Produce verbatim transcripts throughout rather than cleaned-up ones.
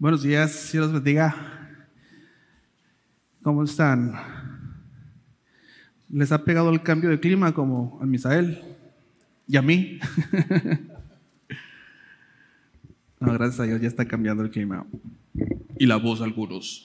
Buenos días, Dios los bendiga. ¿Cómo están? ¿Les ha pegado el cambio de clima como a Misael y a mí? No, gracias a Dios ya está cambiando el clima. Y la voz de algunos.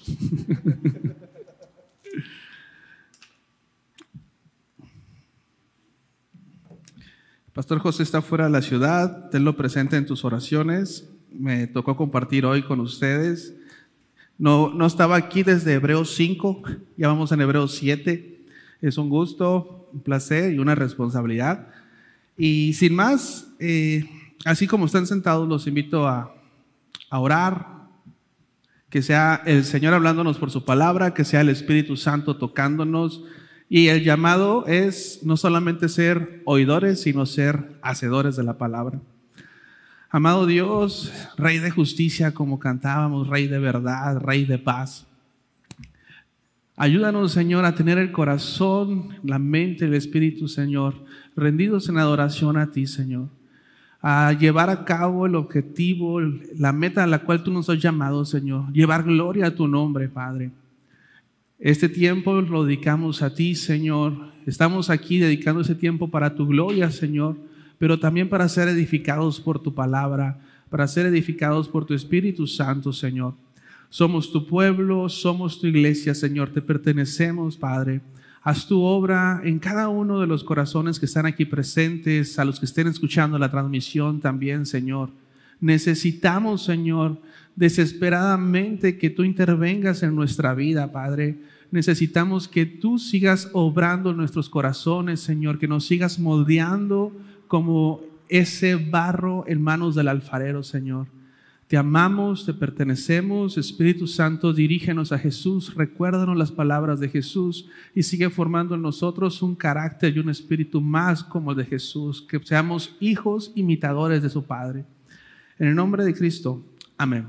Pastor José está fuera de la ciudad, tenlo presente en tus oraciones. Me tocó compartir hoy con ustedes. No, no estaba aquí desde Hebreos cinco, ya vamos en Hebreos siete. Es un gusto, un placer y una responsabilidad. Y sin más, eh, así como están sentados, los invito a, a orar, que sea el Señor hablándonos por su palabra, que sea el Espíritu Santo tocándonos. Y el llamado es no solamente ser oidores, sino ser hacedores de la palabra. Amado Dios, Rey de justicia, como cantábamos, Rey de verdad, Rey de paz. Ayúdanos, Señor, a tener el corazón, la mente, el espíritu, Señor, rendidos en adoración a ti, Señor. A llevar a cabo el objetivo, la meta a la cual tú nos has llamado, Señor. Llevar gloria a tu nombre, Padre. Este tiempo lo dedicamos a ti, Señor. Estamos aquí dedicando ese tiempo para tu gloria, Señor, pero también para ser edificados por tu palabra, para ser edificados por tu Espíritu Santo, Señor. Somos tu pueblo, somos tu iglesia, Señor, te pertenecemos, Padre. Haz tu obra en cada uno de los corazones que están aquí presentes, a los que estén escuchando la transmisión también, Señor. Necesitamos, Señor, desesperadamente que tú intervengas en nuestra vida, Padre. Necesitamos que tú sigas obrando en nuestros corazones, Señor, que nos sigas moldeando como ese barro en manos del alfarero, Señor. Te amamos, te pertenecemos. Espíritu Santo, dirígenos a Jesús, recuérdanos las palabras de Jesús y sigue formando en nosotros un carácter y un espíritu más como el de Jesús, que seamos hijos imitadores de su Padre. En el nombre de Cristo, amén.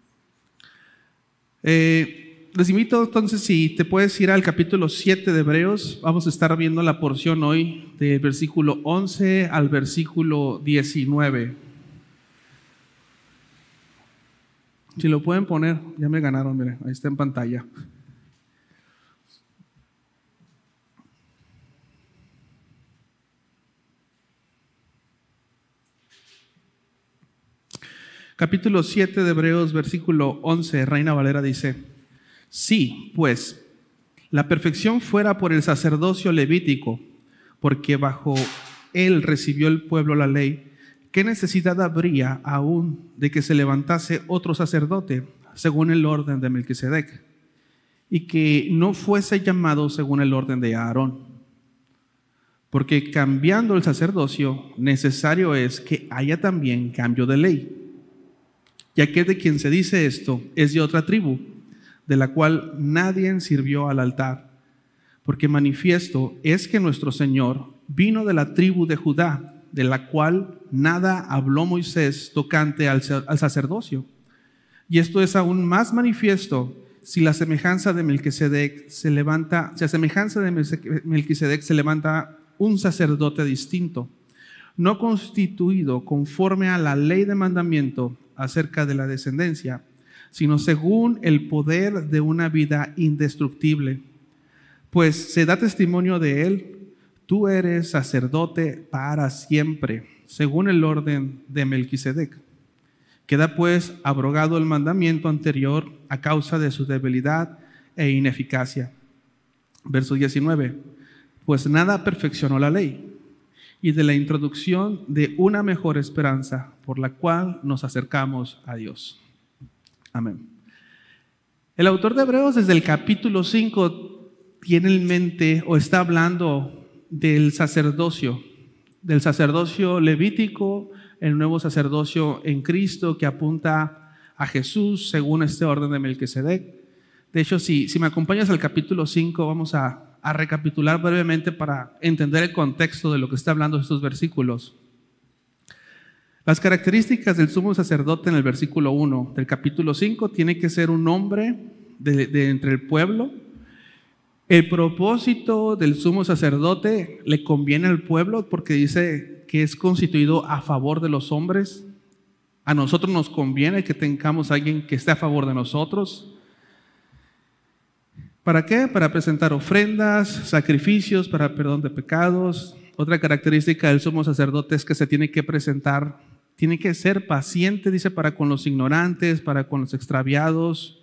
Eh, les invito entonces, si te puedes ir al capítulo siete de Hebreos. Vamos a estar viendo la porción hoy del versículo once al versículo diecinueve. Si lo pueden poner, ya me ganaron, miren, ahí está en pantalla. Capítulo siete de Hebreos, versículo once, Reina Valera dice: sí, pues, la perfección fuera por el sacerdocio levítico, porque bajo él recibió el pueblo la ley, ¿qué necesidad habría aún de que se levantase otro sacerdote según el orden de Melquisedec, y que no fuese llamado según el orden de Aarón? Porque cambiando el sacerdocio, necesario es que haya también cambio de ley. Y aquel de quien se dice esto es de otra tribu, de la cual nadie sirvió al altar. Porque manifiesto es que nuestro Señor vino de la tribu de Judá, de la cual nada habló Moisés tocante al, al sacerdocio. Y esto es aún más manifiesto si la semejanza de Melquisedec se levanta, si a semejanza de Melquisedec se levanta un sacerdote distinto, no constituido conforme a la ley de mandamiento acerca de la descendencia, sino según el poder de una vida indestructible. Pues se da testimonio de él: tú eres sacerdote para siempre, según el orden de Melquisedec. Queda pues abrogado el mandamiento anterior a causa de su debilidad e ineficacia. Verso diecinueve. Pues nada perfeccionó la ley, y de la introducción de una mejor esperanza, por la cual nos acercamos a Dios. Amén. El autor de Hebreos, desde el capítulo cinco, tiene en mente o está hablando del sacerdocio, del sacerdocio levítico, el nuevo sacerdocio en Cristo que apunta a Jesús según este orden de Melquisedec. De hecho, si, si me acompañas al capítulo cinco, vamos a, a recapitular brevemente para entender el contexto de lo que está hablando estos versículos. Las características del sumo sacerdote en el versículo uno del capítulo cinco: tiene que ser un hombre de, de entre el pueblo. El propósito del sumo sacerdote le conviene al pueblo porque dice que es constituido a favor de los hombres. A nosotros nos conviene que tengamos a alguien que esté a favor de nosotros. ¿Para qué? Para presentar ofrendas, sacrificios para perdón de pecados. Otra característica del sumo sacerdote es que se tiene que presentar, tiene que ser paciente, dice, para con los ignorantes, para con los extraviados.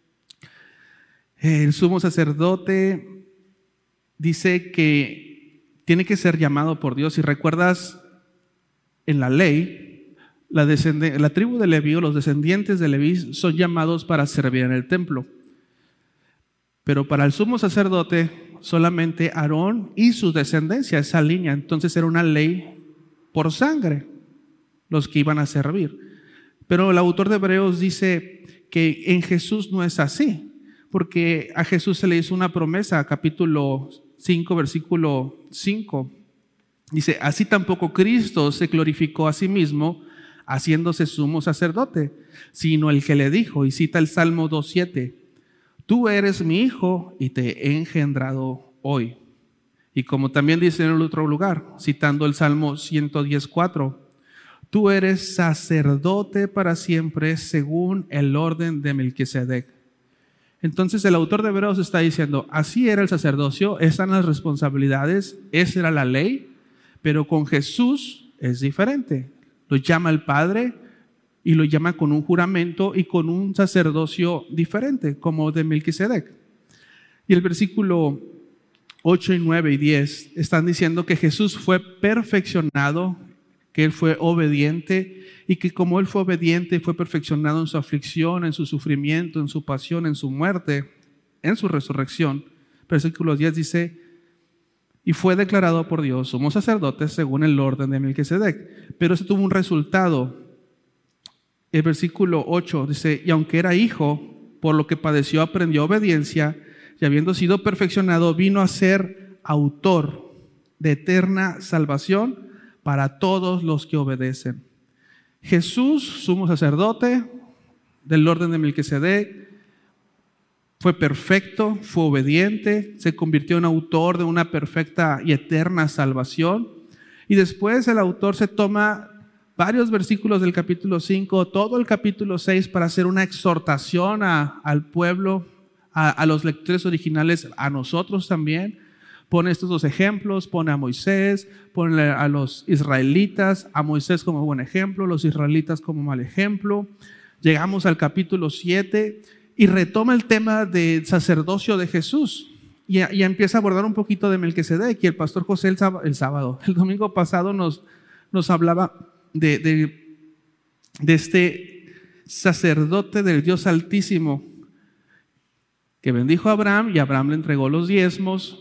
El sumo sacerdote dice que tiene que ser llamado por Dios. Si recuerdas, en la ley, la, la tribu de Leví o los descendientes de Leví son llamados para servir en el templo. Pero para el sumo sacerdote, solamente Aarón y su descendencia, esa línea. Entonces era una ley por sangre, los que iban a servir. Pero el autor de Hebreos dice que en Jesús no es así, porque a Jesús se le hizo una promesa, capítulo cinco, versículo cinco. Dice, así tampoco Cristo se glorificó a sí mismo, haciéndose sumo sacerdote, sino el que le dijo, y cita el Salmo dos siete, tú eres mi hijo y te he engendrado hoy. Y como también dice en el otro lugar, citando el Salmo ciento diez cuatro, tú eres sacerdote para siempre según el orden de Melquisedec. Entonces el autor de Hebreos está diciendo, así era el sacerdocio, esas eran las responsabilidades, esa era la ley, pero con Jesús es diferente. Lo llama el Padre y lo llama con un juramento y con un sacerdocio diferente, como de Melquisedec. Y el versículo ocho y nueve y diez están diciendo que Jesús fue perfeccionado, que Él fue obediente y que como Él fue obediente y fue perfeccionado en su aflicción, en su sufrimiento, en su pasión, en su muerte, en su resurrección. Versículo diez dice, y fue declarado por Dios sumo sacerdote según el orden de Melquisedec. Pero eso tuvo un resultado. El versículo ocho dice, y aunque era hijo, por lo que padeció aprendió obediencia, y habiendo sido perfeccionado, vino a ser autor de eterna salvación para todos los que obedecen. Jesús, sumo sacerdote del orden de Melquisedec, fue perfecto, fue obediente, se convirtió en autor de una perfecta y eterna salvación. Y después el autor se toma varios versículos del capítulo cinco, todo el capítulo seis, para hacer una exhortación a, al pueblo, a, a los lectores originales, a nosotros también. Pone estos dos ejemplos, pone a Moisés, pone a los israelitas, a Moisés como buen ejemplo, los israelitas como mal ejemplo. Llegamos al capítulo siete y retoma el tema del sacerdocio de Jesús y, y empieza a abordar un poquito de Melquisedec. Y el pastor José el sábado, el, sábado, el domingo pasado nos, nos hablaba de, de, de este sacerdote del Dios Altísimo que bendijo a Abraham y Abraham le entregó los diezmos.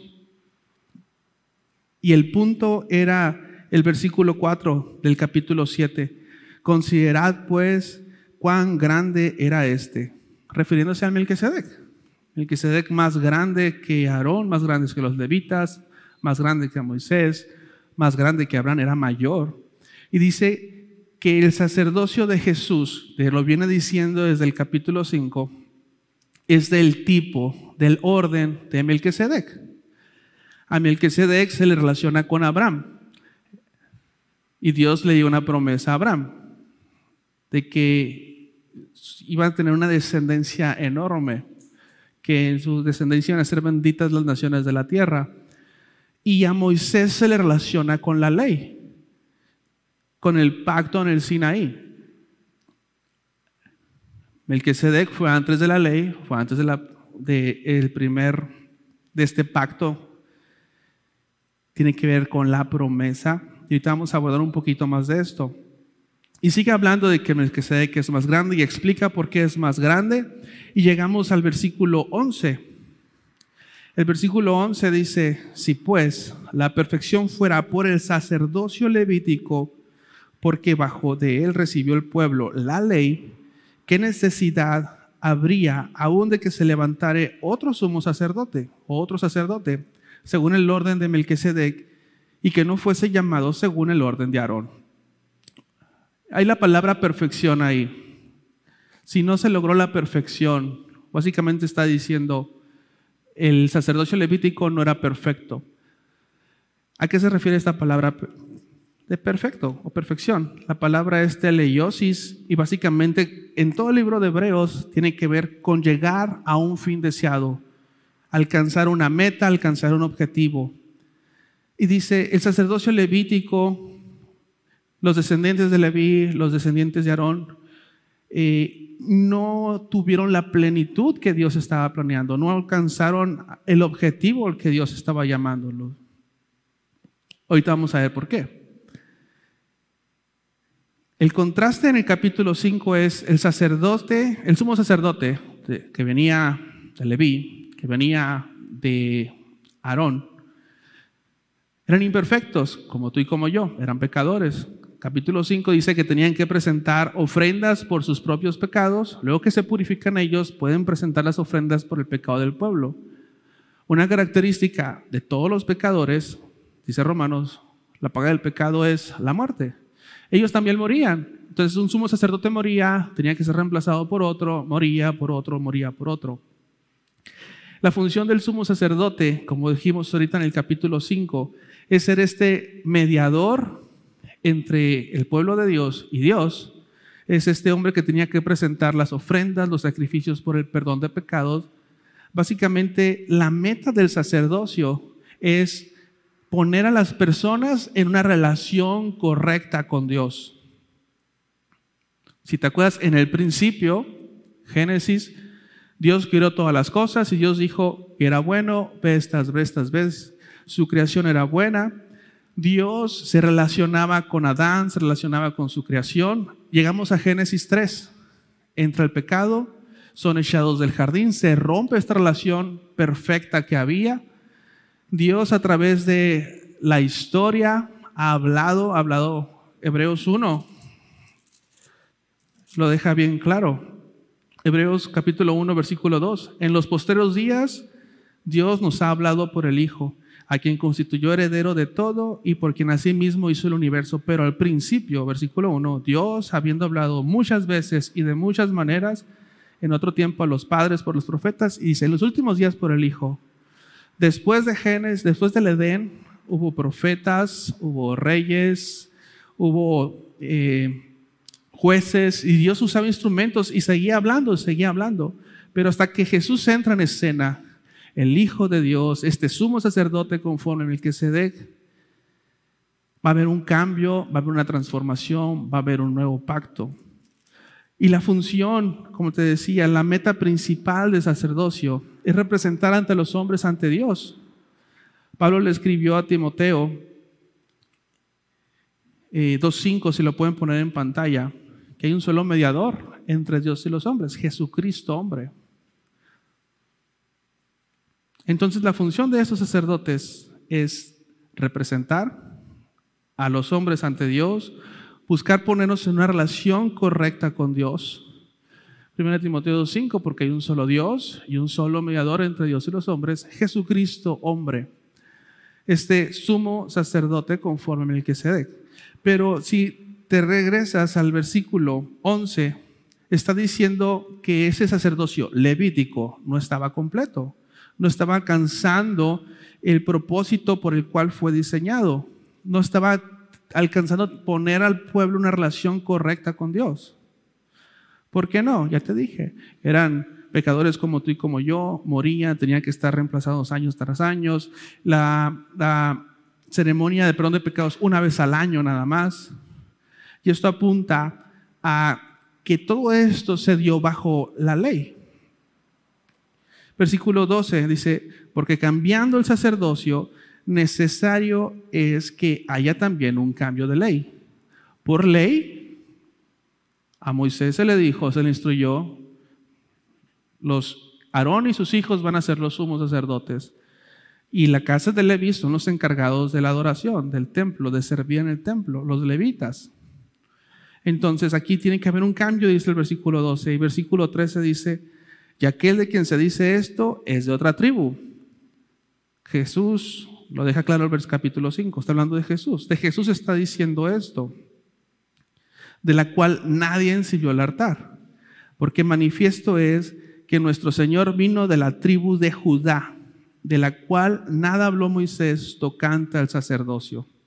Y el punto era el versículo cuatro del capítulo siete. Considerad pues cuán grande era este, refiriéndose a Melquisedec. Melquisedec más grande que Aarón, más grande que los levitas, más grande que Moisés, más grande que Abraham, era mayor. Y dice que el sacerdocio de Jesús, que lo viene diciendo desde el capítulo cinco, es del tipo, del orden de Melquisedec. A Melquisedec se le relaciona con Abraham. Y Dios le dio una promesa a Abraham de que iba a tener una descendencia enorme, que en su descendencia iban a ser benditas las naciones de la tierra. Y a Moisés se le relaciona con la ley, con el pacto en el Sinaí. Melquisedec fue antes de la ley, fue antes de, la, de, el primer, de este pacto. Tiene que ver con la promesa. Y ahorita vamos a abordar un poquito más de esto. Y sigue hablando de que Melquisedec es más grande y explica por qué es más grande. Y llegamos al versículo once. El versículo once dice, si pues la perfección fuera por el sacerdocio levítico, porque bajo de él recibió el pueblo la ley, ¿qué necesidad habría aún de que se levantare otro sumo sacerdote o otro sacerdote según el orden de Melquisedec y que no fuese llamado según el orden de Aarón? Hay la palabra perfección ahí. Si no se logró la perfección, básicamente está diciendo el sacerdocio levítico no era perfecto. ¿A qué se refiere esta palabra de perfecto o perfección. La palabra es teleiosis y básicamente en todo el libro de Hebreos tiene que ver con llegar a un fin deseado, alcanzar una meta, alcanzar un objetivo. Y dice, el sacerdocio levítico, los descendientes de Leví, los descendientes de Aarón, eh, no tuvieron la plenitud que Dios estaba planeando, no alcanzaron el objetivo al que Dios estaba llamándolos. Ahorita vamos a ver por qué. El contraste en el capítulo cinco es el sacerdote, el sumo sacerdote de, que venía de Leví, que venía de Aarón, eran imperfectos, como tú y como yo, eran pecadores. Capítulo cinco dice que tenían que presentar ofrendas por sus propios pecados, luego que se purifican ellos, pueden presentar las ofrendas por el pecado del pueblo. Una característica de todos los pecadores, dice Romanos, la paga del pecado es la muerte. Ellos también morían. Entonces un sumo sacerdote moría, tenía que ser reemplazado por otro, moría por otro, moría por otro. La función del sumo sacerdote, como dijimos ahorita en el capítulo cinco, es ser este mediador entre el pueblo de Dios y Dios. Es este hombre que tenía que presentar las ofrendas, los sacrificios por el perdón de pecados. Básicamente la meta del sacerdocio es poner a las personas en una relación correcta con Dios. Si te acuerdas, en el principio, Génesis, Dios creó todas las cosas y Dios dijo que era bueno, ve estas, ve estas, ves, su creación era buena. Dios se relacionaba con Adán, se relacionaba con su creación. Llegamos a Génesis tres, entra el pecado, son echados del jardín, se rompe esta relación perfecta que había. Dios a través de la historia ha hablado, ha hablado, Hebreos uno lo deja bien claro. Hebreos capítulo uno, versículo dos. En los posteriores días, Dios nos ha hablado por el Hijo, a quien constituyó heredero de todo y por quien asimismo hizo el universo. Pero al principio, versículo uno, Dios, habiendo hablado muchas veces y de muchas maneras, en otro tiempo a los padres por los profetas, y dice, en los últimos días por el Hijo. Después de Génesis, después del Edén, hubo profetas, hubo reyes, hubo eh, jueces, y Dios usaba instrumentos y seguía hablando, seguía hablando. Pero hasta que Jesús entra en escena, el Hijo de Dios, este sumo sacerdote conforme Melquisedec, va a haber un cambio, va a haber una transformación, va a haber un nuevo pacto. Y la función, como te decía, la meta principal del sacerdocio es representar ante los hombres ante Dios. Pablo le escribió a Timoteo eh, dos cinco, si lo pueden poner en pantalla, que hay un solo mediador entre Dios y los hombres, Jesucristo hombre. Entonces la función de esos sacerdotes es representar a los hombres ante Dios, buscar ponernos en una relación correcta con Dios. Primera Timoteo dos cinco, porque hay un solo Dios y un solo mediador entre Dios y los hombres, Jesucristo hombre, este sumo sacerdote conforme a Melquisedec. Pero si te regresas al versículo once, está diciendo que ese sacerdocio levítico no estaba completo, no estaba alcanzando el propósito por el cual fue diseñado, no estaba alcanzando poner al pueblo una relación correcta con Dios. ¿Por qué no? Ya te dije, eran pecadores como tú y como yo, morían, tenían que estar reemplazados años tras años, la, la ceremonia de perdón de pecados una vez al año nada más. Y esto apunta a que todo esto se dio bajo la ley. Versículo doce dice, porque cambiando el sacerdocio, necesario es que haya también un cambio de ley. Por ley, a Moisés se le dijo, se le instruyó, los Aarón y sus hijos van a ser los sumos sacerdotes. Y la casa de Leví son los encargados de la adoración, del templo, de servir en el templo, los levitas. Entonces aquí tiene que haber un cambio, dice el versículo doce. Y versículo trece dice, y aquel de quien se dice esto es de otra tribu. Jesús lo deja claro el capítulo cinco, está hablando de Jesús. De Jesús está diciendo esto, de la cual nadie sirvió al altar, porque manifiesto es que nuestro Señor vino de la tribu de Judá, de la cual nada habló Moisés tocante al sacerdocio.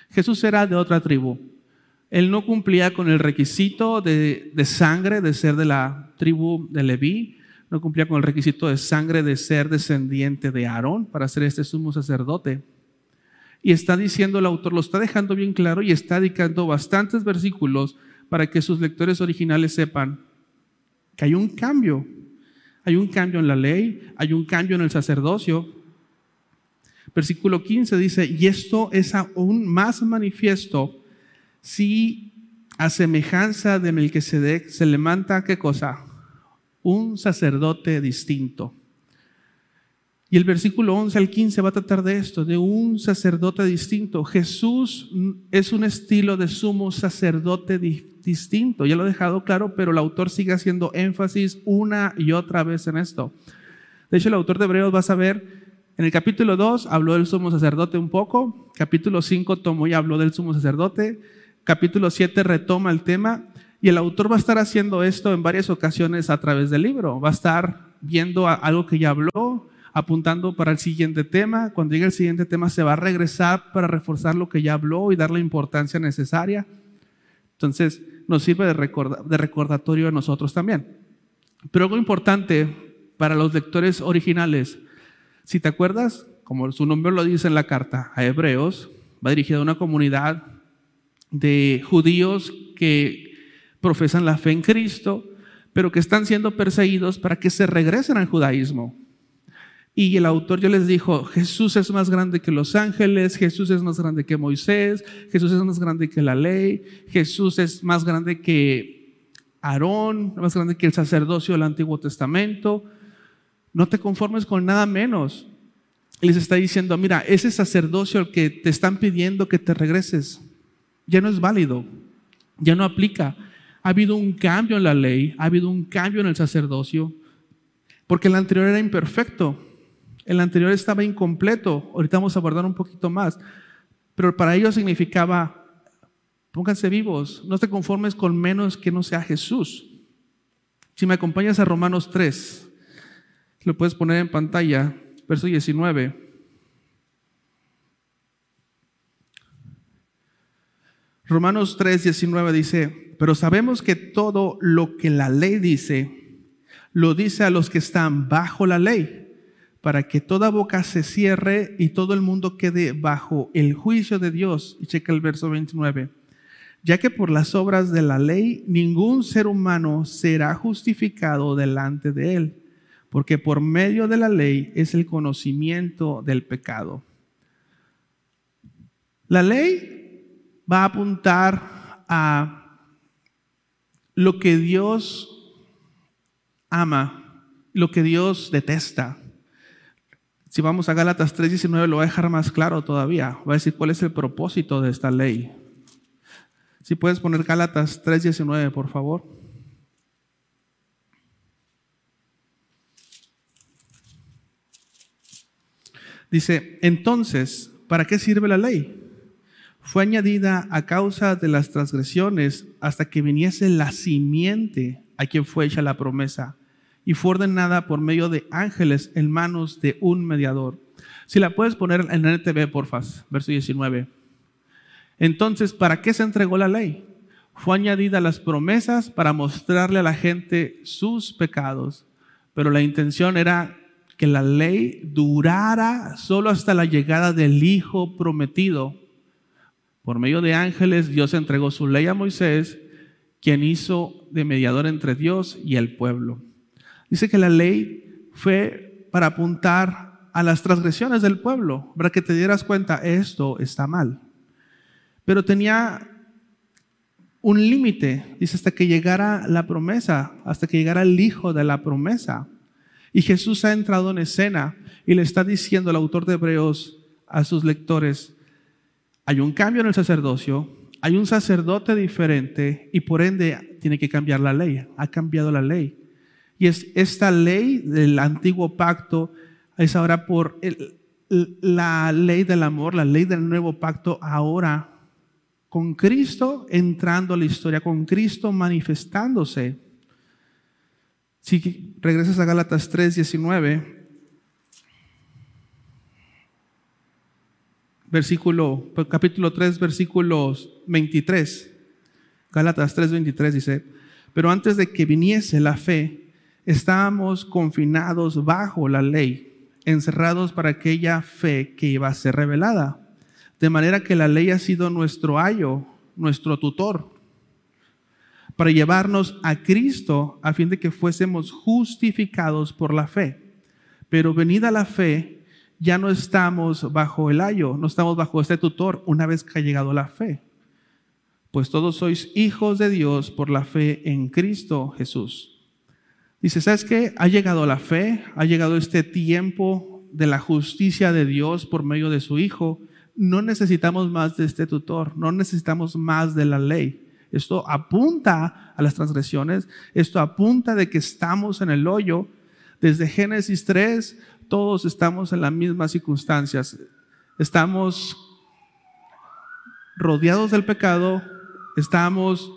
Jesús era de otra tribu. Él no cumplía con el requisito de, de sangre de ser de la tribu de Leví, no cumplía con el requisito de sangre de ser descendiente de Aarón para ser este sumo sacerdote. Y está diciendo el autor, lo está dejando bien claro y está dedicando bastantes versículos para que sus lectores originales sepan que hay un cambio. Hay un cambio en la ley, hay un cambio en el sacerdocio. Versículo quince dice, y esto es aún más manifiesto si a semejanza de Melquisedec se levanta, ¿qué cosa? Un sacerdote distinto. Y el versículo once al quince va a tratar de esto, de un sacerdote distinto. Jesús es un estilo de sumo sacerdote di- distinto. Ya lo he dejado claro, pero el autor sigue haciendo énfasis una y otra vez en esto. De hecho, el autor de Hebreos, vas a ver, en el capítulo dos habló del sumo sacerdote un poco, capítulo cinco tomó y habló del sumo sacerdote, capítulo siete retoma el tema, y el autor va a estar haciendo esto en varias ocasiones a través del libro. Va a estar viendo algo que ya habló, apuntando para el siguiente tema. Cuando llegue el siguiente tema se va a regresar para reforzar lo que ya habló y dar la importancia necesaria. Entonces nos sirve de, recorda- de recordatorio a nosotros también. Pero algo importante para los lectores originales, si te acuerdas, como su nombre lo dice en la carta a Hebreos, va dirigida a una comunidad de judíos que profesan la fe en Cristo, pero que están siendo perseguidos para que se regresen al judaísmo. Y el autor ya les dijo, Jesús es más grande que los ángeles, Jesús es más grande que Moisés, Jesús es más grande que la ley, Jesús es más grande que Aarón, más grande que el sacerdocio del Antiguo Testamento. No te conformes con nada menos. Y les está diciendo, mira, ese sacerdocio al que te están pidiendo que te regreses, ya no es válido, ya no aplica. Ha habido un cambio en la ley, ha habido un cambio en el sacerdocio, porque el anterior era imperfecto. El anterior estaba incompleto. Ahorita vamos a abordar un poquito más. Pero para ellos significaba, pónganse vivos, no te conformes con menos que no sea Jesús. Si me acompañas a Romanos tres, lo puedes poner en pantalla, verso diecinueve. Romanos tres, diecinueve dice, pero sabemos que todo lo que la ley dice, lo dice a los que están bajo la ley, para que toda boca se cierre y todo el mundo quede bajo el juicio de Dios. Y checa el verso veintinueve. Ya que por las obras de la ley ningún ser humano será justificado delante de él, porque por medio de la ley es el conocimiento del pecado. La ley va a apuntar a lo que Dios ama, lo que Dios detesta. Si vamos a Gálatas tres diecinueve lo va a dejar más claro todavía. Va a decir cuál es el propósito de esta ley. Si puedes poner Gálatas tres diecinueve, por favor. Dice, entonces, ¿para qué sirve la ley? Fue añadida a causa de las transgresiones hasta que viniese la simiente a quien fue hecha la promesa, y fue ordenada por medio de ángeles en manos de un mediador. Si la puedes poner en N T V, porfa, verso diecinueve. Entonces, ¿para qué se entregó la ley? Fue añadida a las promesas para mostrarle a la gente sus pecados, pero la intención era que la ley durara solo hasta la llegada del Hijo prometido. Por medio de ángeles, Dios entregó su ley a Moisés, quien hizo de mediador entre Dios y el pueblo. Dice que la ley fue para apuntar a las transgresiones del pueblo, para que te dieras cuenta, esto está mal. Pero tenía un límite, dice, hasta que llegara la promesa, hasta que llegara el Hijo de la promesa. Y Jesús ha entrado en escena y le está diciendo el autor de Hebreos a sus lectores, hay un cambio en el sacerdocio, hay un sacerdote diferente y por ende tiene que cambiar la ley, ha cambiado la ley. Y es esta ley del antiguo pacto es ahora por el, la ley del amor, la ley del nuevo pacto ahora con Cristo entrando a la historia, con Cristo manifestándose. Si regresas a Gálatas tres diecinueve, versículo, capítulo tres, versículos veintitrés. Gálatas tres, veintitrés dice: pero antes de que viniese la fe, estábamos confinados bajo la ley, encerrados para aquella fe que iba a ser revelada. De manera que la ley ha sido nuestro ayo, nuestro tutor, para llevarnos a Cristo a fin de que fuésemos justificados por la fe. Pero venida la fe, ya no estamos bajo el ayo, no estamos bajo este tutor una vez que ha llegado la fe. Pues todos sois hijos de Dios por la fe en Cristo Jesús. Dice, ¿sabes qué? Ha llegado la fe, ha llegado este tiempo de la justicia de Dios por medio de su Hijo. No necesitamos más de este tutor, no necesitamos más de la ley. Esto apunta a las transgresiones, esto apunta de que estamos en el hoyo. Desde Génesis tres, todos estamos en las mismas circunstancias. Estamos rodeados del pecado, estamos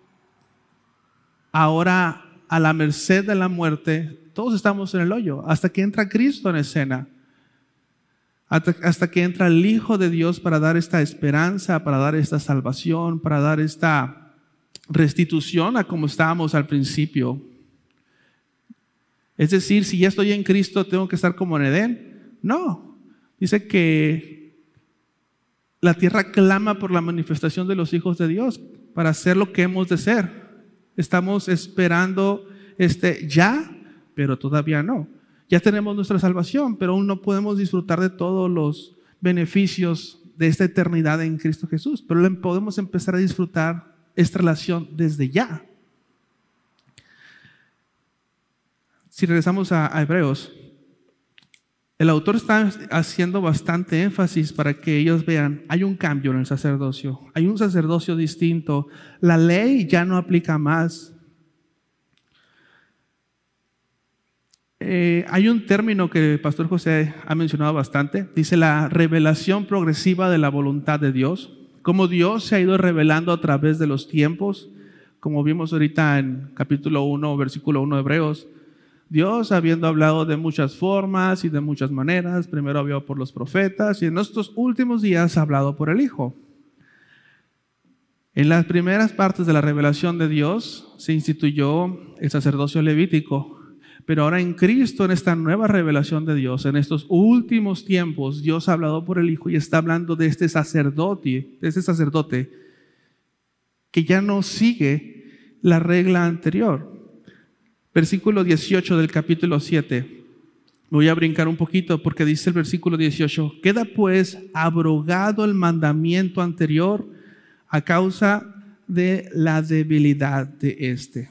ahora a la merced de la muerte. Todos estamos en el hoyo, hasta que entra Cristo en escena. Hasta, hasta que entra el Hijo de Dios para dar esta esperanza, para dar esta salvación, para dar esta restitución a como estábamos al principio. Es decir, si ya estoy en Cristo, ¿tengo que estar como en Edén? No. Dice que la tierra clama por la manifestación de los hijos de Dios para hacer lo que hemos de ser. Estamos esperando este ya, pero todavía no. Ya tenemos nuestra salvación, pero aún no podemos disfrutar de todos los beneficios de esta eternidad en Cristo Jesús. Pero podemos empezar a disfrutar esta relación desde ya. Si regresamos a, a Hebreos, el autor está haciendo bastante énfasis para que ellos vean, hay un cambio en el sacerdocio, hay un sacerdocio distinto, la ley ya no aplica más. Eh, hay un término que el pastor José ha mencionado bastante, dice la revelación progresiva de la voluntad de Dios, cómo Dios se ha ido revelando a través de los tiempos, como vimos ahorita en capítulo uno, versículo uno de Hebreos. Dios, habiendo hablado de muchas formas y de muchas maneras, primero habló por los profetas y en estos últimos días ha hablado por el Hijo. En las primeras partes de la revelación de Dios se instituyó el sacerdocio levítico, pero ahora en Cristo, en esta nueva revelación de Dios, en estos últimos tiempos, Dios ha hablado por el Hijo y está hablando de este sacerdote, de este sacerdote que ya no sigue la regla anterior. Versículo dieciocho del capítulo siete. Voy a brincar un poquito porque dice el versículo dieciocho: queda pues abrogado el mandamiento anterior a causa de la debilidad de éste.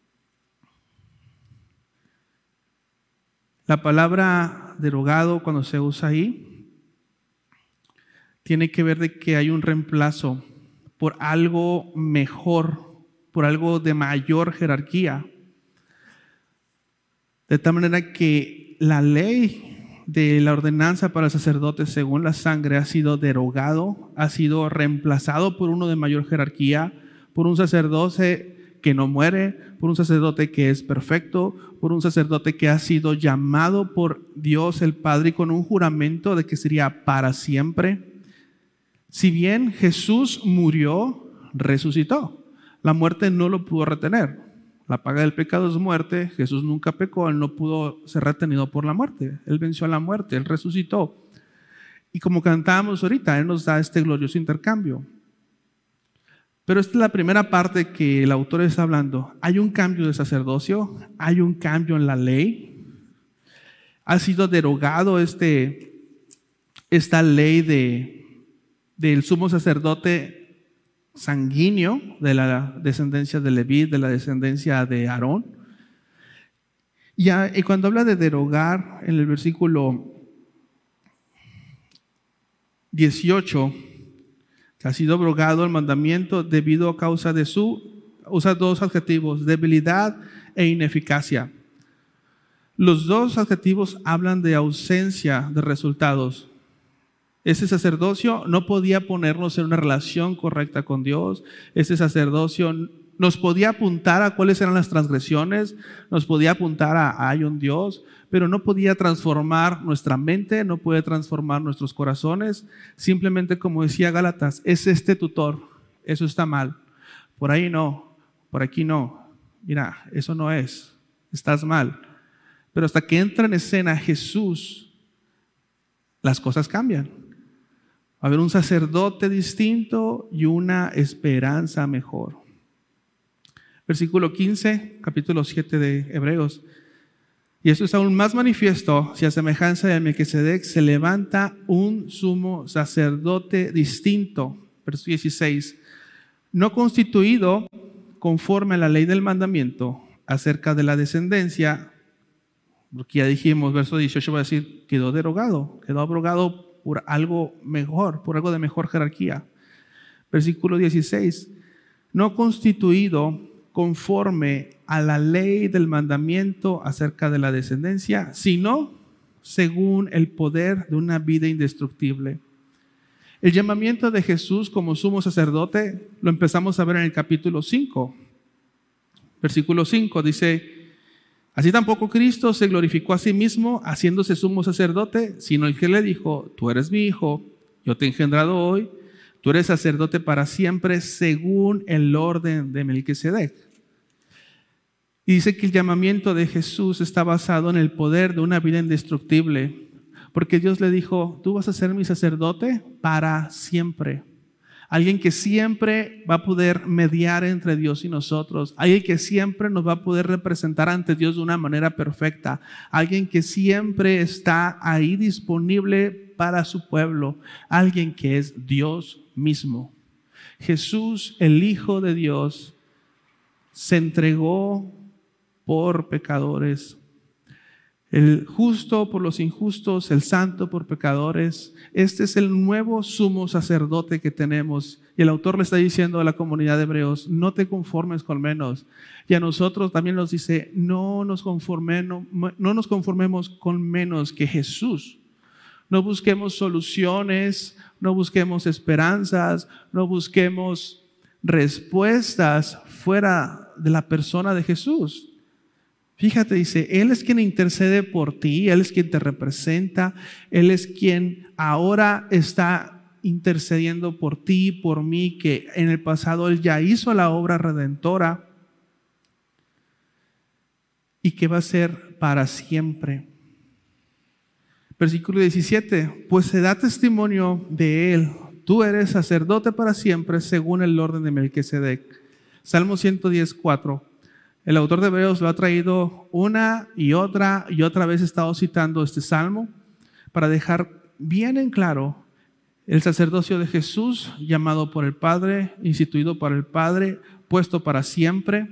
La palabra derogado, cuando se usa ahí, tiene que ver de que hay un reemplazo por algo mejor, por algo de mayor jerarquía. De tal manera que la ley de la ordenanza para el sacerdote según la sangre ha sido derogado, ha sido reemplazado por uno de mayor jerarquía, por un sacerdote que no muere, por un sacerdote que es perfecto, por un sacerdote que ha sido llamado por Dios el Padre con un juramento de que sería para siempre. Si bien Jesús murió, resucitó. La muerte no lo pudo retener. La paga del pecado es muerte. Jesús nunca pecó, Él no pudo ser retenido por la muerte. Él venció a la muerte, Él resucitó. Y como cantábamos ahorita, Él nos da este glorioso intercambio. Pero esta es la primera parte que el autor está hablando. Hay un cambio de sacerdocio, hay un cambio en la ley. Ha sido derogado este, esta ley de, del sumo sacerdote sanguíneo de la descendencia de Leví, de la descendencia de Aarón. Y, a, y cuando habla de derogar en el versículo dieciocho, que ha sido abrogado el mandamiento debido a causa de su, usa dos adjetivos, debilidad e ineficacia. Los dos adjetivos hablan de ausencia de resultados. Ese sacerdocio no podía ponernos en una relación correcta con Dios. Ese sacerdocio Nos podía apuntar a cuáles eran las transgresiones, nos podía apuntar a, a hay un Dios, pero no podía transformar nuestra mente, no puede transformar nuestros corazones. Simplemente, como decía Gálatas, es este tutor, eso está mal. Por ahí no, por aquí no. Mira, eso no es, estás mal. Pero hasta que entra en escena Jesús, las cosas cambian. Va a haber un sacerdote distinto y una esperanza mejor. Versículo quince, capítulo siete de Hebreos. Y esto es aún más manifiesto si a semejanza de Melquisedec se levanta un sumo sacerdote distinto. Verso dieciséis. No constituido conforme a la ley del mandamiento acerca de la descendencia, porque ya dijimos, verso dieciocho va a decir, quedó derogado, quedó abrogado por algo mejor, por algo de mejor jerarquía. Versículo dieciséis. No constituido conforme a la ley del mandamiento acerca de la descendencia, sino según el poder de una vida indestructible. El llamamiento de Jesús como sumo sacerdote lo empezamos a ver en el capítulo cinco. Versículo cinco dice, así tampoco Cristo se glorificó a sí mismo haciéndose sumo sacerdote, sino el que le dijo, tú eres mi hijo, yo te he engendrado hoy, tú eres sacerdote para siempre según el orden de Melquisedec. Y dice que el llamamiento de Jesús está basado en el poder de una vida indestructible, porque Dios le dijo, tú vas a ser mi sacerdote para siempre. Alguien que siempre va a poder mediar entre Dios y nosotros. Alguien que siempre nos va a poder representar ante Dios de una manera perfecta. Alguien que siempre está ahí disponible para su pueblo. Alguien que es Dios mismo. Jesús, el Hijo de Dios, se entregó por pecadores. El justo por los injustos, el santo por pecadores. Este es el nuevo sumo sacerdote que tenemos. Y el autor le está diciendo a la comunidad de Hebreos, no te conformes con menos. Y a nosotros también nos dice, no nos, conforme, no, no nos conformemos con menos que Jesús. No busquemos soluciones, no busquemos esperanzas, no busquemos respuestas fuera de la persona de Jesús. Fíjate, dice, Él es quien intercede por ti, Él es quien te representa, Él es quien ahora está intercediendo por ti, por mí, que en el pasado Él ya hizo la obra redentora y que va a ser para siempre. Versículo diecisiete, pues se da testimonio de Él, tú eres sacerdote para siempre según el orden de Melquisedec. Salmo ciento diez, cuatro. El autor de Hebreos lo ha traído una y otra y otra vez, he estado citando este salmo para dejar bien en claro el sacerdocio de Jesús, llamado por el Padre, instituido por el Padre, puesto para siempre.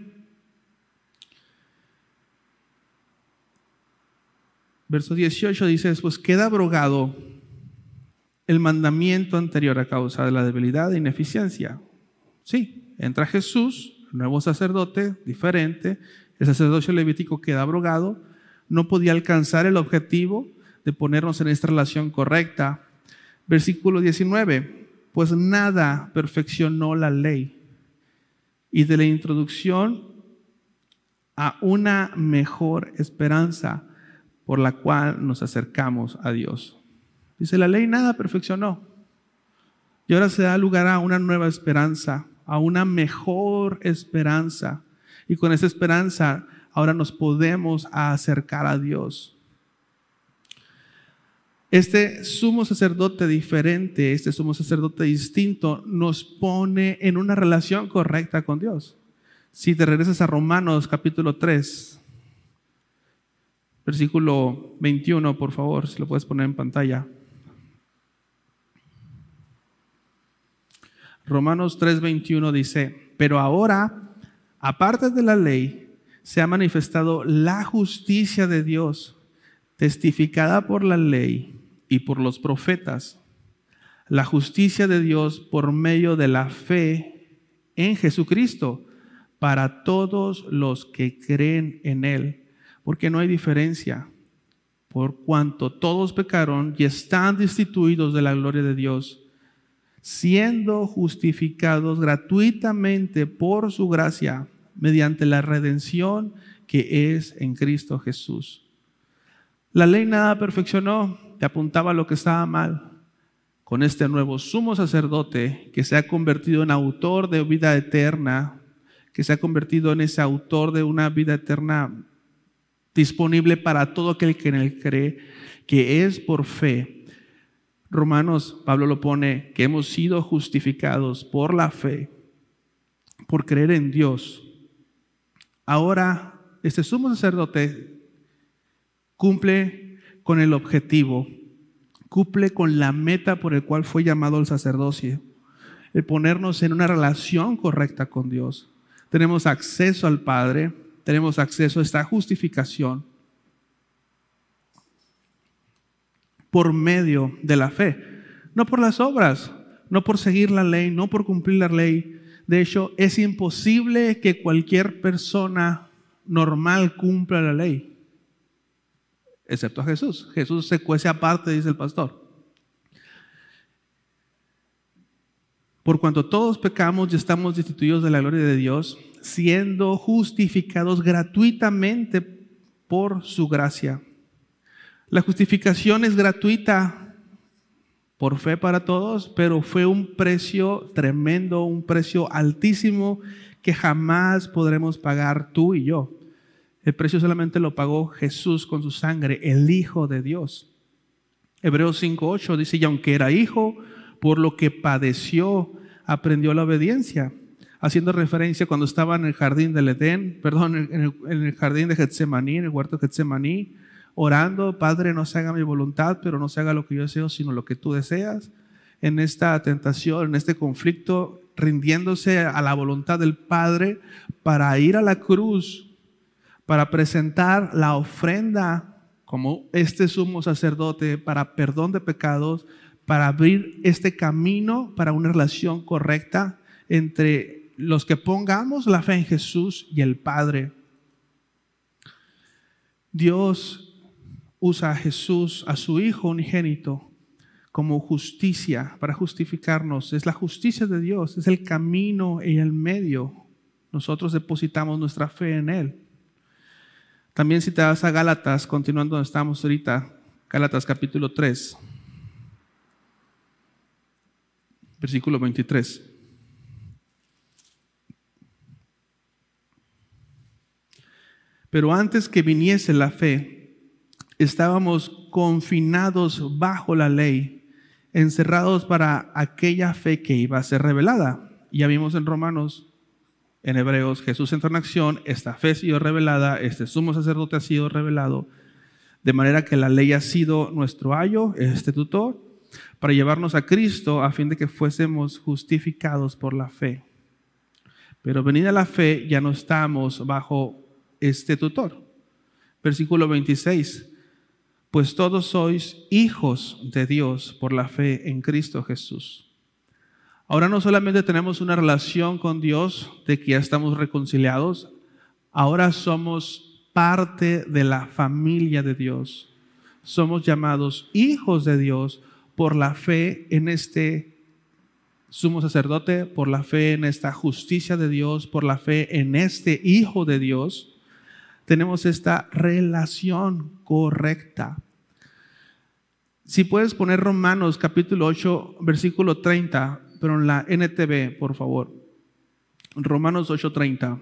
Verso dieciocho dice, pues queda abrogado el mandamiento anterior a causa de la debilidad e ineficiencia. Sí, entra Jesús, nuevo sacerdote, diferente, el sacerdocio levítico queda abrogado, no podía alcanzar el objetivo de ponernos en esta relación correcta. Versículo diecinueve, pues nada perfeccionó la ley, y de la introducción a una mejor esperanza por la cual nos acercamos a Dios. Dice, la ley nada perfeccionó, y ahora se da lugar a una nueva esperanza, a una mejor esperanza. Y con esa esperanza ahora nos podemos acercar a Dios. Este sumo sacerdote diferente, este sumo sacerdote distinto, nos pone en una relación correcta con Dios. Si te regresas a Romanos capítulo tres, versículo veintiuno, por favor, si lo puedes poner en pantalla. Romanos tres veintiuno dice, pero ahora, aparte de la ley, se ha manifestado la justicia de Dios, testificada por la ley y por los profetas. La justicia de Dios por medio de la fe en Jesucristo, para todos los que creen en Él, porque no hay diferencia, por cuanto todos pecaron y están destituidos de la gloria de Dios, siendo justificados gratuitamente por su gracia, mediante la redención que es en Cristo Jesús. La ley nada perfeccionó, te apuntaba a lo que estaba mal. Con este nuevo sumo sacerdote que se ha convertido en autor de vida eterna, que se ha convertido en ese autor de una vida eterna disponible para todo aquel que en él cree, que es por fe. Romanos, Pablo lo pone, que hemos sido justificados por la fe, por creer en Dios. Ahora, este sumo sacerdote cumple con el objetivo, cumple con la meta por el cual fue llamado el sacerdocio, el ponernos en una relación correcta con Dios. Tenemos acceso al Padre, tenemos acceso a esta justificación por medio de la fe, no por las obras, no por seguir la ley, no por cumplir la ley. De hecho, es imposible que cualquier persona normal cumpla la ley, excepto a Jesús. Jesús se cuece aparte, dice el pastor. Por cuanto todos pecamos y estamos destituidos de la gloria de Dios, siendo justificados gratuitamente por su gracia. La justificación es gratuita por fe para todos, pero fue un precio tremendo, un precio altísimo que jamás podremos pagar tú y yo. El precio solamente lo pagó Jesús con su sangre, el Hijo de Dios. Hebreos cinco ocho dice, y aunque era hijo, por lo que padeció, aprendió la obediencia. Haciendo referencia cuando estaba en el jardín del Edén, perdón, en el, en el jardín de Getsemaní, en el huerto de Getsemaní, orando, Padre, no se haga mi voluntad, pero no se haga lo que yo deseo, sino lo que tú deseas. En esta tentación, en este conflicto, rindiéndose a la voluntad del Padre para ir a la cruz, para presentar la ofrenda como este sumo sacerdote para perdón de pecados, para abrir este camino para una relación correcta entre los que pongamos la fe en Jesús y el Padre. Dios usa a Jesús, a su Hijo unigénito, como justicia, para justificarnos. Es la justicia de Dios, es el camino y el medio. Nosotros depositamos nuestra fe en Él. También si te vas a Gálatas, continuando donde estamos ahorita, Gálatas capítulo tres, versículo veintitrés. Pero antes que viniese la fe, estábamos confinados bajo la ley, encerrados para aquella fe que iba a ser revelada. Ya vimos en Romanos, en Hebreos, Jesús entró en acción, esta fe ha sido revelada, este sumo sacerdote ha sido revelado, de manera que la ley ha sido nuestro ayo, este tutor, para llevarnos a Cristo a fin de que fuésemos justificados por la fe. Pero venida la fe, ya no estamos bajo este tutor. Versículo veintiséis. Pues todos sois hijos de Dios por la fe en Cristo Jesús. Ahora no solamente tenemos una relación con Dios de que ya estamos reconciliados, ahora somos parte de la familia de Dios. Somos llamados hijos de Dios por la fe en este sumo sacerdote, por la fe en esta justicia de Dios, por la fe en este Hijo de Dios. Tenemos esta relación correcta. Si puedes poner Romanos capítulo ocho, versículo treinta, pero en la N T V, por favor. Romanos ocho treinta.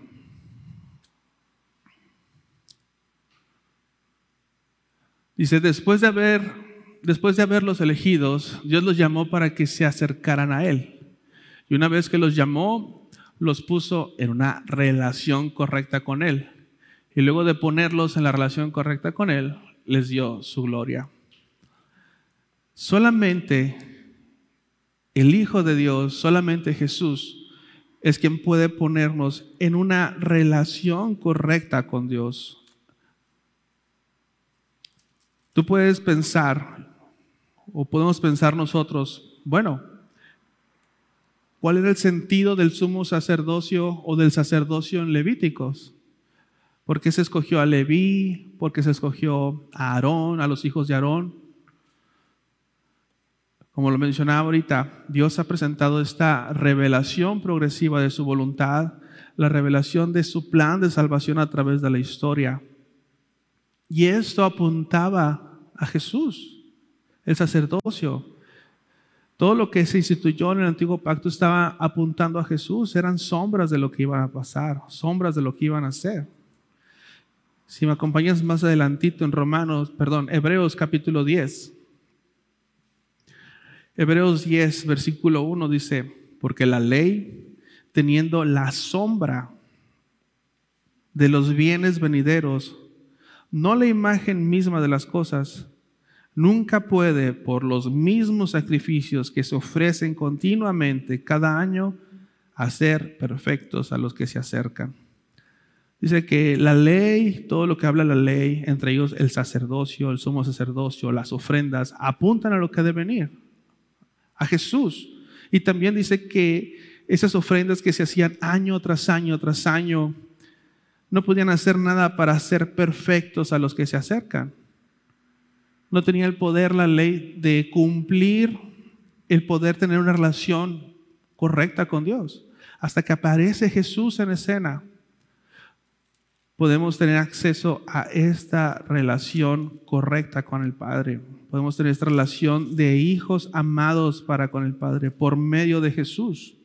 Dice, después de haber, después de haberlos elegidos, Dios los llamó para que se acercaran a Él. Y una vez que los llamó, los puso en una relación correcta con Él. Y luego de ponerlos en la relación correcta con Él, les dio su gloria. Solamente el Hijo de Dios, solamente Jesús, es quien puede ponernos en una relación correcta con Dios. Tú puedes pensar, o podemos pensar nosotros, bueno, ¿cuál era el sentido del sumo sacerdocio o del sacerdocio en Levíticos? ¿Por qué se escogió a Leví? ¿Por qué se escogió a Aarón, a los hijos de Aarón? Como lo mencionaba ahorita, Dios ha presentado esta revelación progresiva de su voluntad, la revelación de su plan de salvación a través de la historia. Y esto apuntaba a Jesús, el sacerdocio. Todo lo que se instituyó en el antiguo pacto estaba apuntando a Jesús, eran sombras de lo que iba a pasar, sombras de lo que iban a hacer. Si me acompañas más adelantito en Romanos, perdón, Hebreos capítulo diez. Hebreos diez, versículo uno dice, porque la ley, teniendo la sombra de los bienes venideros, no la imagen misma de las cosas, nunca puede, por los mismos sacrificios que se ofrecen continuamente cada año, hacer perfectos a los que se acercan. Dice que la ley, todo lo que habla la ley, entre ellos el sacerdocio, el sumo sacerdocio, las ofrendas, apuntan a lo que debe venir, a Jesús. Y también dice que esas ofrendas que se hacían año tras año tras año, no podían hacer nada para hacer perfectos a los que se acercan. No tenía el poder la ley de cumplir, el poder tener una relación correcta con Dios. Hasta que aparece Jesús en escena, podemos tener acceso a esta relación correcta con el Padre. Podemos tener esta relación de hijos amados para con el Padre por medio de Jesús.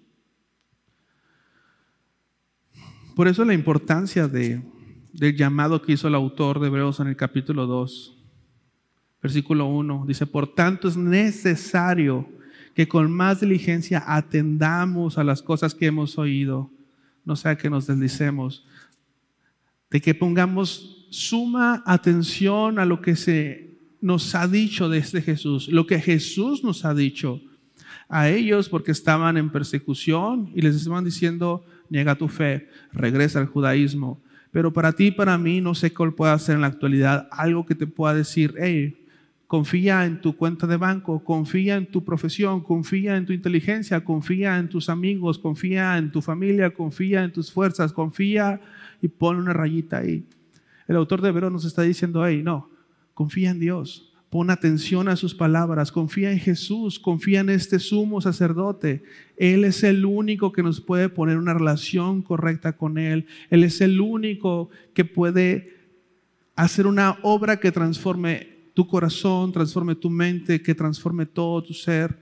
Por eso la importancia de, del llamado que hizo el autor de Hebreos en el capítulo dos. Versículo uno, dice, por tanto es necesario que con más diligencia atendamos a las cosas que hemos oído, no sea que nos deslicemos, de que pongamos suma atención a lo que se nos ha dicho de este Jesús, lo que Jesús nos ha dicho a ellos porque estaban en persecución y les estaban diciendo, niega tu fe, regresa al judaísmo. Pero para ti y para mí, no sé cuál pueda ser en la actualidad, algo que te pueda decir, hey, confía en tu cuenta de banco, confía en tu profesión, confía en tu inteligencia, confía en tus amigos, confía en tu familia, confía en tus fuerzas, confía y pon una rayita ahí. El autor de Hebreos nos está diciendo, hey, no, confía en Dios, pon atención a sus palabras, confía en Jesús, confía en este sumo sacerdote. Él es el único que nos puede poner una relación correcta con Él. Él es el único que puede hacer una obra que transforme tu corazón, transforme tu mente, que transforme todo tu ser.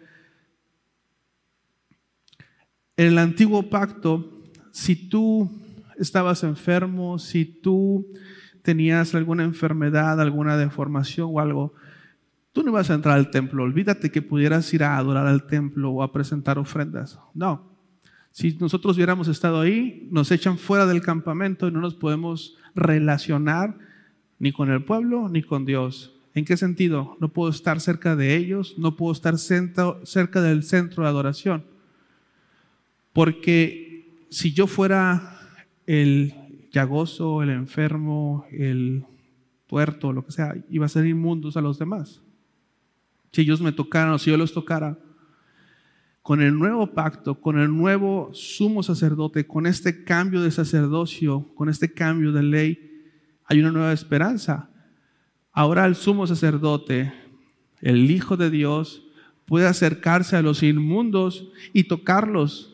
En el antiguo pacto, si tú estabas enfermo, si tú tenías alguna enfermedad, alguna deformación o algo, tú no ibas a entrar al templo. Olvídate que pudieras ir a adorar al templo o a presentar ofrendas. No. Si nosotros hubiéramos estado ahí, nos echan fuera del campamento y no nos podemos relacionar ni con el pueblo ni con Dios. ¿En qué sentido? No puedo estar cerca de ellos, no puedo estar centro, cerca del centro de adoración. Porque si yo fuera el llagoso, el enfermo, el tuerto, lo que sea, iba a ser inmundos a los demás. Si ellos me tocaran o si yo los tocara, con el nuevo pacto, con el nuevo sumo sacerdote, con este cambio de sacerdocio, con este cambio de ley, hay una nueva esperanza. Ahora el sumo sacerdote, el Hijo de Dios, puede acercarse a los inmundos y tocarlos.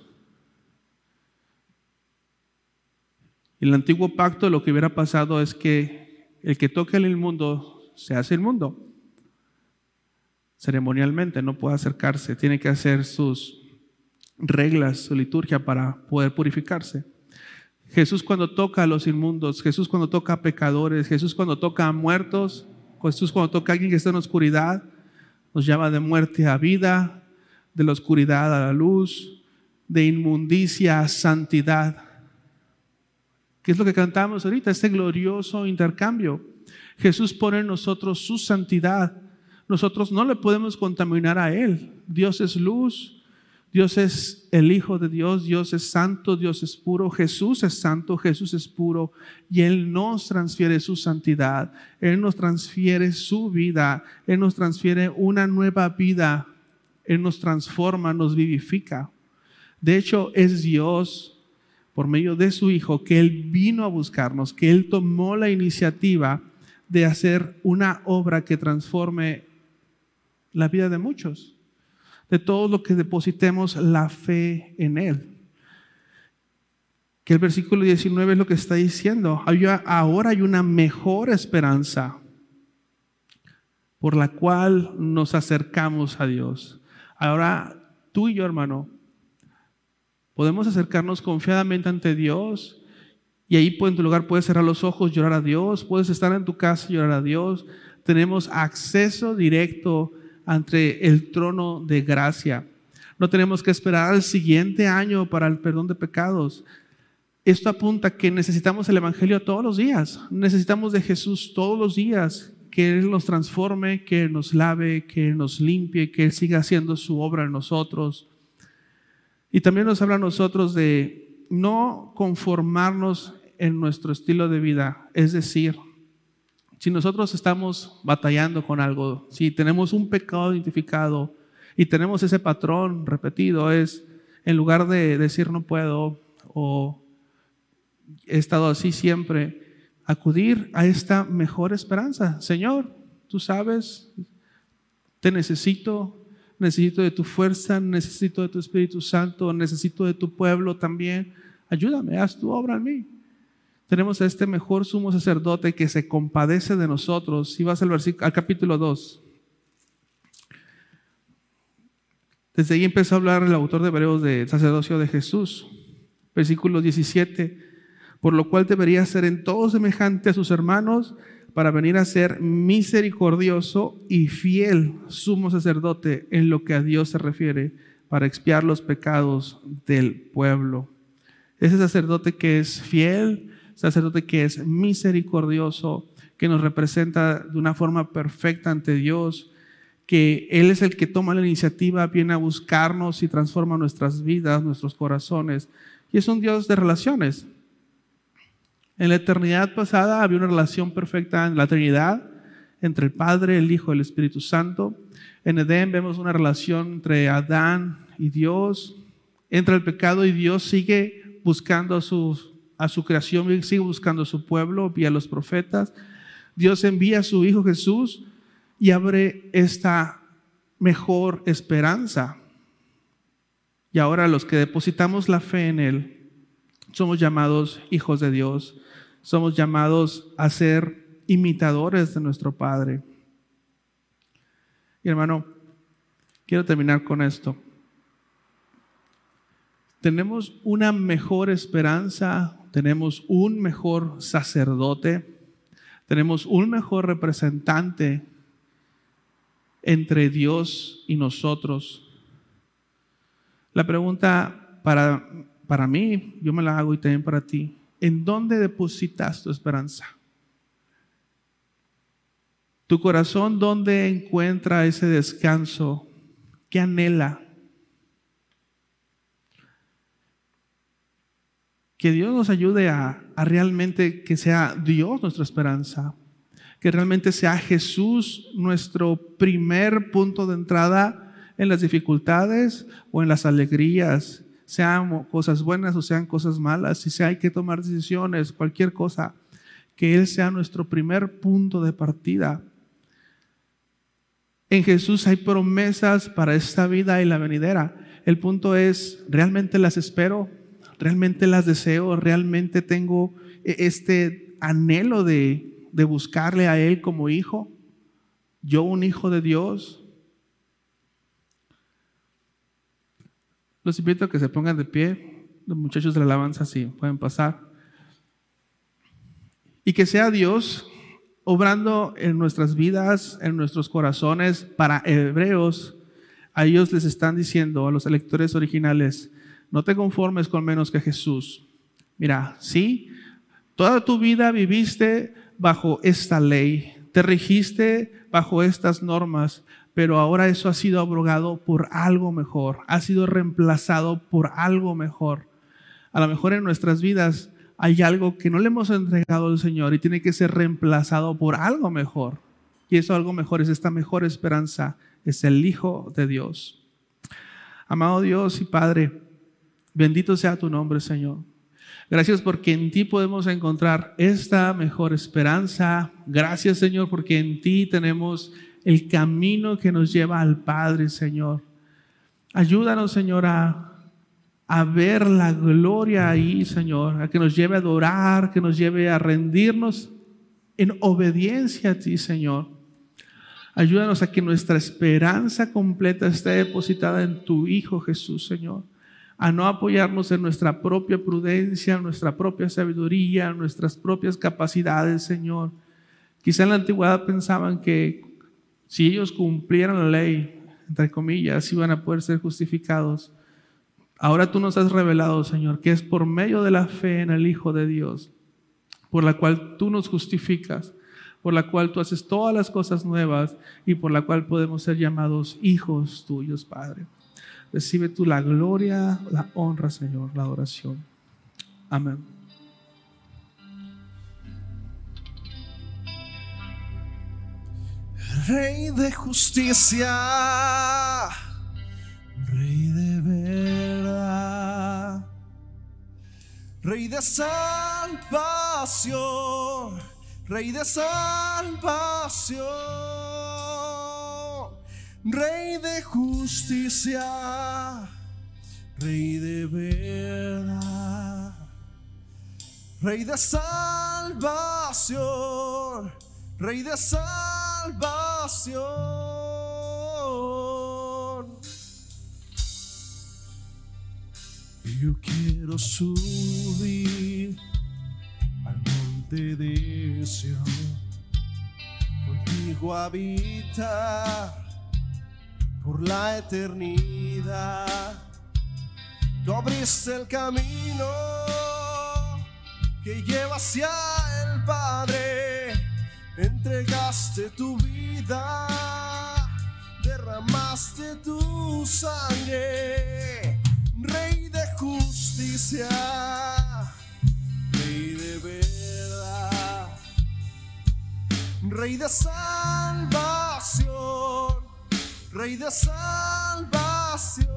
En el antiguo pacto lo que hubiera pasado es que el que toque al inmundo se hace inmundo. Ceremonialmente no puede acercarse, tiene que hacer sus reglas, su liturgia para poder purificarse. Jesús cuando toca a los inmundos, Jesús cuando toca a pecadores, Jesús cuando toca a muertos, Jesús cuando toca a alguien que está en oscuridad, nos llama de muerte a vida, de la oscuridad a la luz, de inmundicia a santidad. ¿Qué es lo que cantamos ahorita? Este glorioso intercambio. Jesús pone en nosotros su santidad. Nosotros no le podemos contaminar a Él. Dios es luz, Dios es el Hijo de Dios, Dios es santo, Dios es puro, Jesús es santo, Jesús es puro y Él nos transfiere su santidad, Él nos transfiere su vida, Él nos transfiere una nueva vida, Él nos transforma, nos vivifica. De hecho, es Dios por medio de su Hijo que Él vino a buscarnos, que Él tomó la iniciativa de hacer una obra que transforme la vida de muchos. de todo lo que depositemos la fe en Él. Que el versículo diecinueve es lo que está diciendo. Ahora hay una mejor esperanza por la cual nos acercamos a Dios. Ahora tú y yo, hermano, podemos acercarnos confiadamente ante Dios y ahí en tu lugar puedes cerrar los ojos, llorar a Dios, puedes estar en tu casa y llorar a Dios. Tenemos acceso directo ante el trono de gracia. No tenemos que esperar al siguiente año para el perdón de pecados. Esto apunta a que necesitamos el Evangelio todos los días. Necesitamos de Jesús todos los días, que Él nos transforme, que Él nos lave, que Él nos limpie, que Él siga haciendo su obra en nosotros. Y también nos habla a nosotros de no conformarnos en nuestro estilo de vida. Es decir, si nosotros estamos batallando con algo, si tenemos un pecado identificado y tenemos ese patrón repetido, es en lugar de decir no puedo o he estado así siempre, acudir a esta mejor esperanza. Señor, tú sabes, te necesito, necesito de tu fuerza, necesito de tu Espíritu Santo, necesito de tu pueblo también. Ayúdame, haz tu obra en mí. Tenemos a este mejor sumo sacerdote que se compadece de nosotros. Si vas al, versículo, al capítulo dos. Desde ahí empezó a hablar el autor de Hebreos del sacerdocio de Jesús. Versículo diecisiete. Por lo cual debería ser en todo semejante a sus hermanos para venir a ser misericordioso y fiel sumo sacerdote en lo que a Dios se refiere, para expiar los pecados del pueblo. Ese sacerdote que es fiel, sacerdote que es misericordioso, que nos representa de una forma perfecta ante Dios, que Él es el que toma la iniciativa, viene a buscarnos y transforma nuestras vidas, nuestros corazones. Y es un Dios de relaciones. En la eternidad pasada había una relación perfecta en la Trinidad, entre el Padre, el Hijo y el Espíritu Santo. En Edén vemos una relación entre Adán y Dios. Entra el pecado y Dios sigue buscando a su, a su creación, sigue buscando a su pueblo vía los profetas. Dios envía a su Hijo Jesús y abre esta mejor esperanza. Y ahora los que depositamos la fe en Él, somos llamados hijos de Dios. Somos llamados a ser imitadores de nuestro Padre. Y hermano, quiero terminar con esto. Tenemos una mejor esperanza, tenemos un mejor sacerdote, tenemos un mejor representante entre Dios y nosotros. La pregunta para, para mí, yo me la hago y también para ti. ¿En dónde depositas tu esperanza? ¿Tu corazón dónde encuentra ese descanso? ¿Qué anhela? Que Dios nos ayude a, a realmente que sea Dios nuestra esperanza. Que realmente sea Jesús nuestro primer punto de entrada en las dificultades o en las alegrías. Sean cosas buenas o sean cosas malas, si hay que tomar decisiones, cualquier cosa, que Él sea nuestro primer punto de partida. En Jesús hay promesas para esta vida y la venidera. El punto es, ¿realmente las espero? ¿Realmente las deseo? ¿Realmente tengo este anhelo de, de buscarle a Él como hijo? ¿Yo un hijo de Dios? Los invito a que se pongan de pie. Los muchachos de la alabanza sí pueden pasar. Y que sea Dios obrando en nuestras vidas, en nuestros corazones. Para Hebreos, a ellos les están diciendo, a los lectores originales, no te conformes con menos que Jesús. Mira, sí, toda tu vida viviste bajo esta ley, te registe bajo estas normas, pero ahora eso ha sido abrogado por algo mejor, ha sido reemplazado por algo mejor. A lo mejor en nuestras vidas hay algo que no le hemos entregado al Señor y tiene que ser reemplazado por algo mejor. Y eso algo mejor es esta mejor esperanza, es el Hijo de Dios. Amado Dios y Padre, bendito sea tu nombre, Señor. Gracias porque en ti podemos encontrar esta mejor esperanza. Gracias, Señor, porque en ti tenemos el camino que nos lleva al Padre, Señor. Ayúdanos, Señor, a, a ver la gloria ahí, Señor, a que nos lleve a adorar, que nos lleve a rendirnos en obediencia a ti, Señor. Ayúdanos a que nuestra esperanza completa esté depositada en tu Hijo Jesús, Señor. A no apoyarnos en nuestra propia prudencia, en nuestra propia sabiduría, en nuestras propias capacidades, Señor. Quizá en la antigüedad pensaban que si ellos cumplieran la ley, entre comillas, iban a poder ser justificados. Ahora tú nos has revelado, Señor, que es por medio de la fe en el Hijo de Dios, por la cual tú nos justificas, por la cual tú haces todas las cosas nuevas y por la cual podemos ser llamados hijos tuyos, Padre. Recibe tú la gloria, la honra, Señor, la adoración. Amén. Rey de justicia, Rey de verdad, Rey de salvación, Rey de salvación, Rey de justicia, Rey de verdad, Rey de salvación, Rey de salvación. Yo quiero subir al monte de Sión, contigo habitar por la eternidad. Tú abriste el camino que lleva hacia el Padre, entregaste tu vida, derramaste tu sangre. Rey de justicia, Rey de verdad, Rey de salvación, Rey de salvación.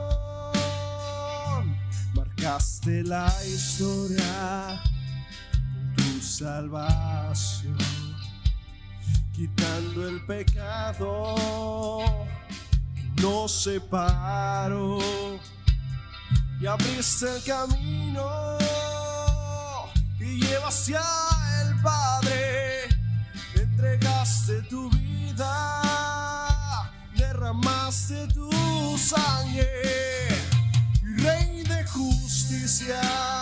Marcaste la historia con tu salvación, quitando el pecado que nos separó, y abriste el camino que lleva hacia el Padre. Entregaste tu vida, derramaste tu sangre. Rey de justicia,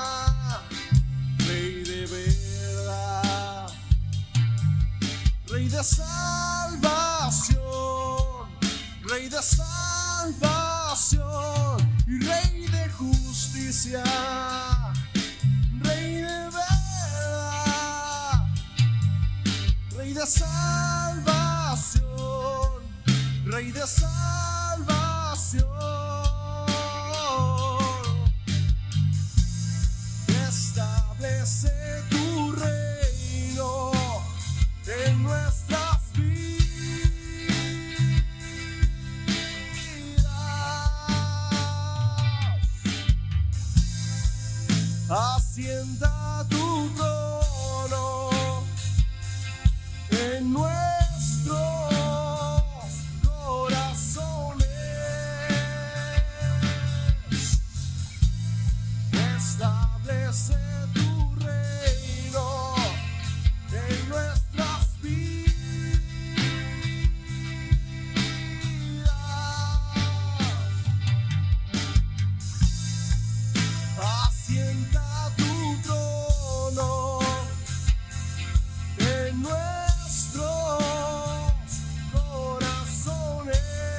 Rey de verdad, Rey de salvación, Rey de salvación y Rey de justicia, Rey de verdad, Rey de salvación, Rey de salvación. Establece tu reino en nuestras vidas. Asienta tu trono en nuestros corazones. Establece tu reino en nuestras vidas. Asienta tu trono en nuestros corazones.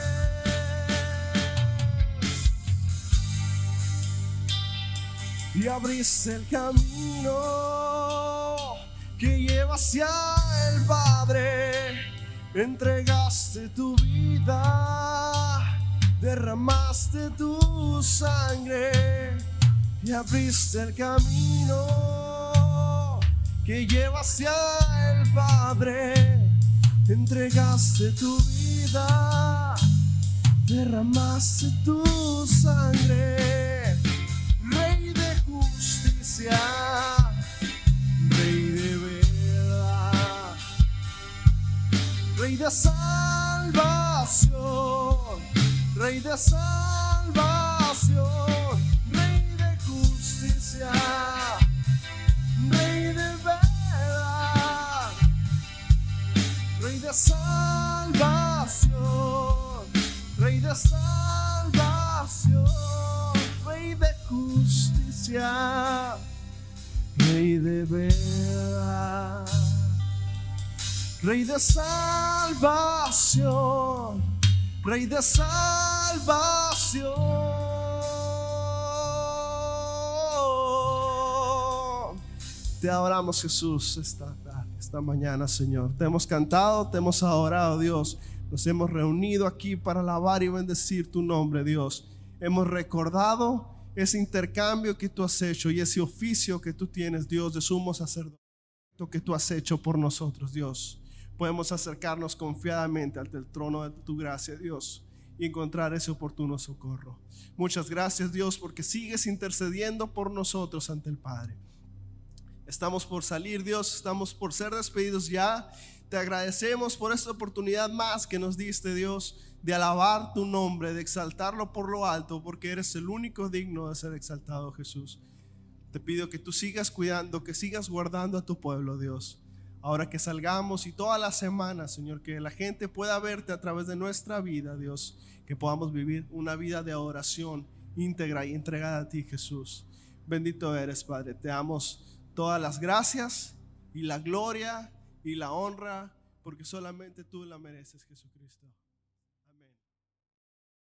Y abriste el camino que lleva hacia el Padre. Entregaste tu vida, derramaste tu sangre y abriste el camino que lleva hacia el Padre. Entregaste tu vida, derramaste tu sangre. Rey de justicia, Rey de verdad, Rey de salvación, Rey de salvación. salvación, Rey de justicia, Rey de verdad, Rey de salvación, Rey de salvación, Rey de justicia, Rey de verdad, Rey de salvación, Rey de salvación. Te adoramos, Jesús, esta tarde, esta mañana, Señor. Te hemos cantado, te hemos adorado, Dios. Nos hemos reunido aquí para alabar y bendecir tu nombre, Dios. Hemos recordado ese intercambio que tú has hecho y ese oficio que tú tienes, Dios, de sumo sacerdote, que tú has hecho por nosotros, Dios. Podemos acercarnos confiadamente ante el trono de tu gracia, Dios, y encontrar ese oportuno socorro. Muchas gracias, Dios, porque sigues intercediendo por nosotros ante el Padre. Estamos por salir, Dios, estamos por ser despedidos ya. Te agradecemos por esta oportunidad más que nos diste, Dios, de alabar tu nombre, de exaltarlo por lo alto, porque eres el único digno de ser exaltado, Jesús. Te pido que tú sigas cuidando, que sigas guardando a tu pueblo, Dios. Ahora que salgamos y toda la semana, Señor, que la gente pueda verte a través de nuestra vida, Dios, que podamos vivir una vida de adoración íntegra y entregada a ti, Jesús. Bendito eres, Padre. Te damos todas las gracias y la gloria y la honra, porque solamente tú la mereces, Jesucristo.